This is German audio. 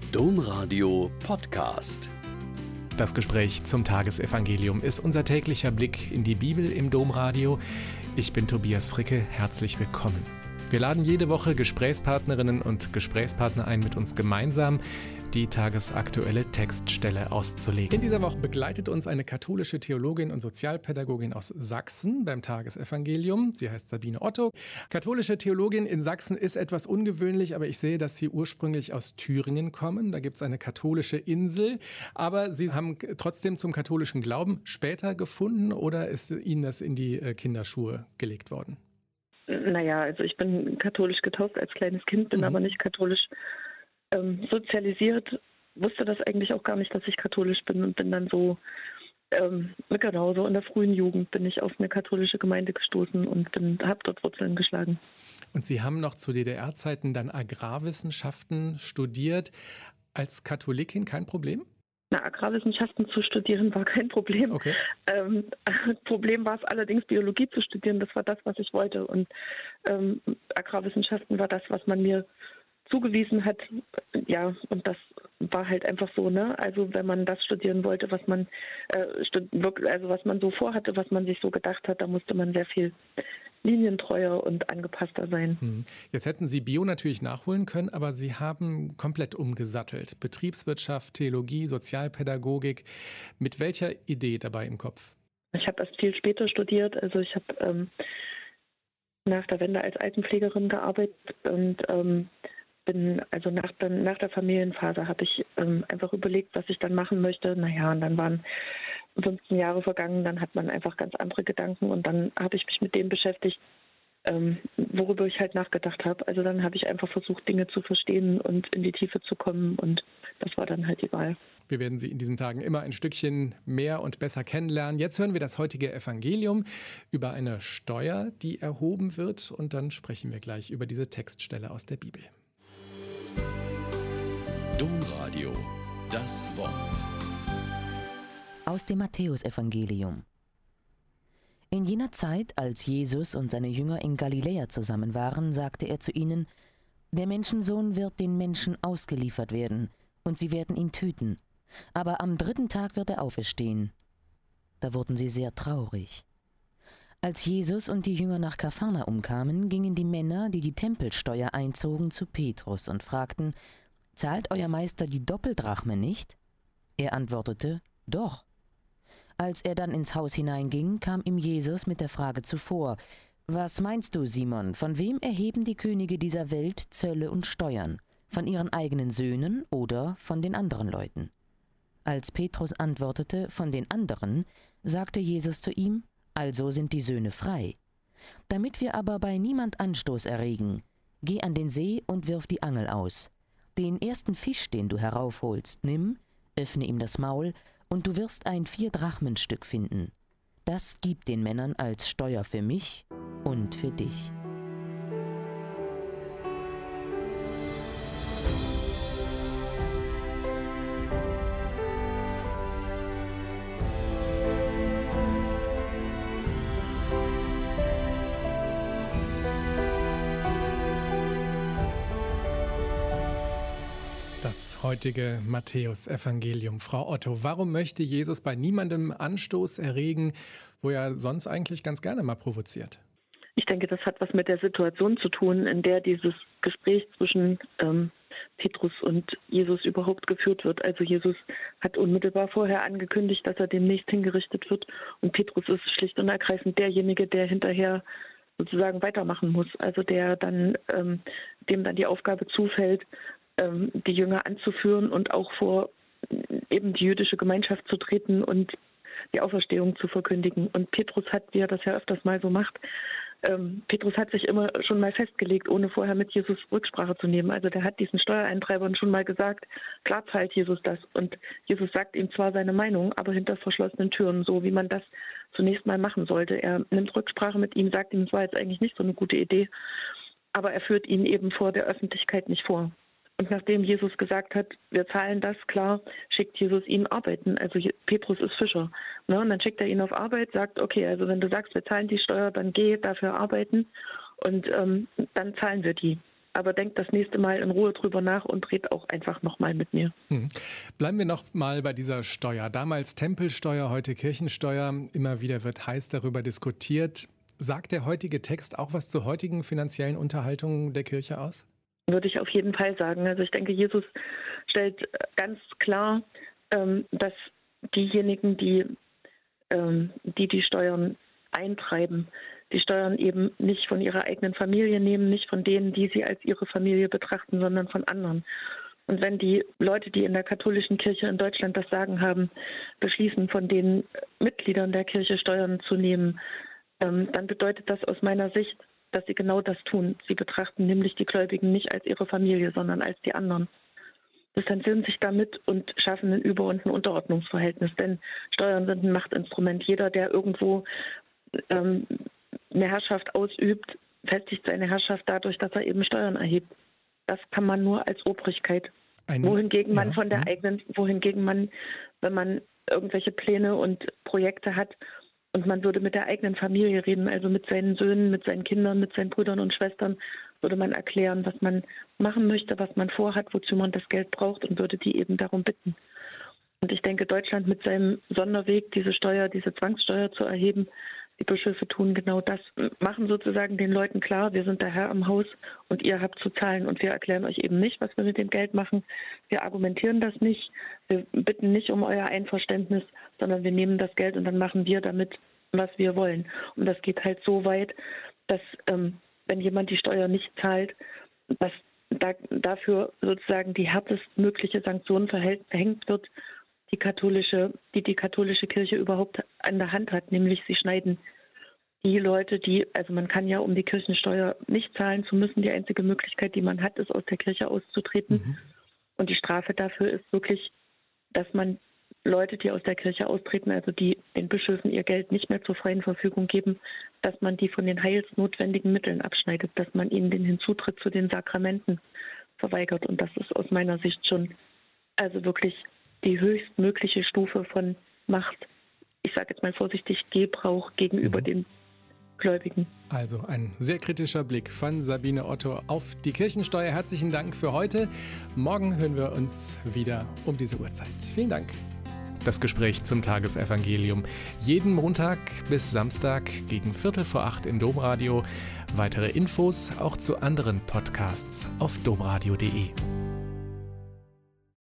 Domradio Podcast. Das Gespräch zum Tagesevangelium ist unser täglicher Blick in die Bibel im Domradio. Ich bin Tobias Fricke, herzlich willkommen. Wir laden jede Woche Gesprächspartnerinnen und Gesprächspartner ein, mit uns gemeinsam die tagesaktuelle Textstelle auszulegen. In dieser Woche begleitet uns eine katholische Theologin und Sozialpädagogin aus Sachsen beim Tagesevangelium. Sie heißt Sabine Otto. Katholische Theologin in Sachsen ist etwas ungewöhnlich, aber ich sehe, dass Sie ursprünglich aus Thüringen kommen. Da gibt es eine katholische Insel. Aber Sie haben trotzdem zum katholischen Glauben später gefunden oder ist Ihnen das in die Kinderschuhe gelegt worden? Naja, also ich bin katholisch getauft als kleines Kind, bin aber nicht katholisch sozialisiert, wusste das eigentlich auch gar nicht, dass ich katholisch bin und bin dann so in der frühen Jugend bin ich auf eine katholische Gemeinde gestoßen und habe dort Wurzeln geschlagen. Und Sie haben noch zu DDR-Zeiten dann Agrarwissenschaften studiert. Als Katholikin kein Problem? Na, Agrarwissenschaften zu studieren war kein Problem. Okay. Problem war es allerdings, Biologie zu studieren. Das war das, was ich wollte. Und Agrarwissenschaften war das, was man mir zugewiesen hat, ja, und das war halt einfach so, ne? Also wenn man das studieren wollte, was man was man so vorhatte, was man sich so gedacht hat, da musste man sehr viel linientreuer und angepasster sein. Jetzt hätten Sie Bio natürlich nachholen können, aber Sie haben komplett umgesattelt. Betriebswirtschaft, Theologie, Sozialpädagogik. Mit welcher Idee dabei im Kopf? Ich habe erst viel später studiert, also ich habe nach der Wende als Altenpflegerin gearbeitet und nach der Familienphase habe ich einfach überlegt, was ich dann machen möchte. Naja, und dann waren 15 Jahre vergangen, dann hat man einfach ganz andere Gedanken und dann habe ich mich mit dem beschäftigt, worüber ich halt nachgedacht habe. Also dann habe ich einfach versucht, Dinge zu verstehen und in die Tiefe zu kommen und das war dann halt die Wahl. Wir werden Sie in diesen Tagen immer ein Stückchen mehr und besser kennenlernen. Jetzt hören wir das heutige Evangelium über eine Steuer, die erhoben wird und dann sprechen wir gleich über diese Textstelle aus der Bibel. Domradio, das Wort. Aus dem Matthäusevangelium. In jener Zeit, als Jesus und seine Jünger in Galiläa zusammen waren, sagte er zu ihnen: Der Menschensohn wird den Menschen ausgeliefert werden, und sie werden ihn töten. Aber am 3. Tag wird er auferstehen. Da wurden sie sehr traurig. Als Jesus und die Jünger nach Kapharnaum kamen, gingen die Männer, die die Tempelsteuer einzogen, zu Petrus und fragten: Zahlt euer Meister die Doppeldrachme nicht? Er antwortete: Doch. Als er dann ins Haus hineinging, kam ihm Jesus mit der Frage zuvor: Was meinst du, Simon, von wem erheben die Könige dieser Welt Zölle und Steuern? Von ihren eigenen Söhnen oder von den anderen Leuten? Als Petrus antwortete: Von den anderen, sagte Jesus zu ihm: Also sind die Söhne frei. Damit wir aber bei niemand Anstoß erregen, geh an den See und wirf die Angel aus. Den ersten Fisch, den du heraufholst, nimm, öffne ihm das Maul, und du wirst ein 4-Drachmen-Stück finden. Das gib den Männern als Steuer für mich und für dich. Das heutige Matthäusevangelium. Frau Otto, warum möchte Jesus bei niemandem Anstoß erregen, wo er sonst eigentlich ganz gerne mal provoziert? Ich denke, das hat was mit der Situation zu tun, in der dieses Gespräch zwischen Petrus und Jesus überhaupt geführt wird. Also Jesus hat unmittelbar vorher angekündigt, dass er demnächst hingerichtet wird und Petrus ist schlicht und ergreifend derjenige, der hinterher sozusagen weitermachen muss. Also der dann dem dann die Aufgabe zufällt, die Jünger anzuführen und auch vor eben die jüdische Gemeinschaft zu treten und die Auferstehung zu verkündigen. Und Petrus hat, wie er das ja öfters mal so macht, Petrus hat sich immer schon mal festgelegt, ohne vorher mit Jesus Rücksprache zu nehmen. Also der hat diesen Steuereintreibern schon mal gesagt, klar zahlt Jesus das. Und Jesus sagt ihm zwar seine Meinung, aber hinter verschlossenen Türen, so wie man das zunächst mal machen sollte. Er nimmt Rücksprache mit ihm, sagt ihm, es war jetzt eigentlich nicht so eine gute Idee, aber er führt ihn eben vor der Öffentlichkeit nicht vor. Und nachdem Jesus gesagt hat, wir zahlen das, klar, schickt Jesus ihn arbeiten. Also Petrus ist Fischer. Ne? Und dann schickt er ihn auf Arbeit, sagt, okay, also wenn du sagst, wir zahlen die Steuer, dann geh dafür arbeiten und dann zahlen wir die. aber denkt das nächste Mal in Ruhe drüber nach und redet auch einfach nochmal mit mir. Bleiben wir noch mal bei dieser Steuer. Damals Tempelsteuer, heute Kirchensteuer. Immer wieder wird heiß darüber diskutiert. Sagt der heutige Text auch was zur heutigen finanziellen Unterhaltung der Kirche aus? Würde ich auf jeden Fall sagen. Also ich denke, Jesus stellt ganz klar, dass diejenigen, die Steuern eintreiben, die Steuern eben nicht von ihrer eigenen Familie nehmen, nicht von denen, die sie als ihre Familie betrachten, sondern von anderen. Und wenn die Leute, die in der katholischen Kirche in Deutschland das Sagen haben, beschließen, von den Mitgliedern der Kirche Steuern zu nehmen, dann bedeutet das aus meiner Sicht, dass sie genau das tun. Sie betrachten nämlich die Gläubigen nicht als ihre Familie, sondern als die anderen. Distanzieren sich damit und schaffen ein Über- und ein Unterordnungsverhältnis. Denn Steuern sind ein Machtinstrument. Jeder, der irgendwo eine Herrschaft ausübt, festigt seine Herrschaft dadurch, dass er eben Steuern erhebt. Das kann man nur als Obrigkeit. Wohingegen man, wenn man irgendwelche Pläne und Projekte hat und man würde mit der eigenen Familie reden, also mit seinen Söhnen, mit seinen Kindern, mit seinen Brüdern und Schwestern, würde man erklären, was man machen möchte, was man vorhat, wozu man das Geld braucht und würde die eben darum bitten. Und ich denke, Deutschland mit seinem Sonderweg, diese Zwangssteuer zu erheben, die Bischöfe tun genau das, machen sozusagen den Leuten klar, wir sind der Herr im Haus und ihr habt zu zahlen und wir erklären euch eben nicht, was wir mit dem Geld machen. Wir argumentieren das nicht, wir bitten nicht um euer Einverständnis, sondern wir nehmen das Geld und dann machen wir damit, was wir wollen. Und das geht halt so weit, dass wenn jemand die Steuer nicht zahlt, dass dafür sozusagen die härtestmögliche Sanktion verhängt wird, die katholische Kirche überhaupt an der Hand hat, nämlich sie schneiden die Leute, also man kann ja, um die Kirchensteuer nicht zahlen zu müssen, die einzige Möglichkeit, die man hat, ist, aus der Kirche auszutreten. Und die Strafe dafür ist wirklich, dass man Leute, die aus der Kirche austreten, also die den Bischöfen ihr Geld nicht mehr zur freien Verfügung geben, dass man die von den heilsnotwendigen Mitteln abschneidet, dass man ihnen den Hinzutritt zu den Sakramenten verweigert. Und das ist aus meiner Sicht schon also wirklich die höchstmögliche Stufe von Macht, ich sage jetzt mal vorsichtig, Gebrauch gegenüber den Gläubigen. Also ein sehr kritischer Blick von Sabine Otto auf die Kirchensteuer. Herzlichen Dank für heute. Morgen hören wir uns wieder um diese Uhrzeit. Vielen Dank. Das Gespräch zum Tagesevangelium. Jeden Montag bis Samstag gegen 7:45 im Domradio. Weitere Infos auch zu anderen Podcasts auf domradio.de.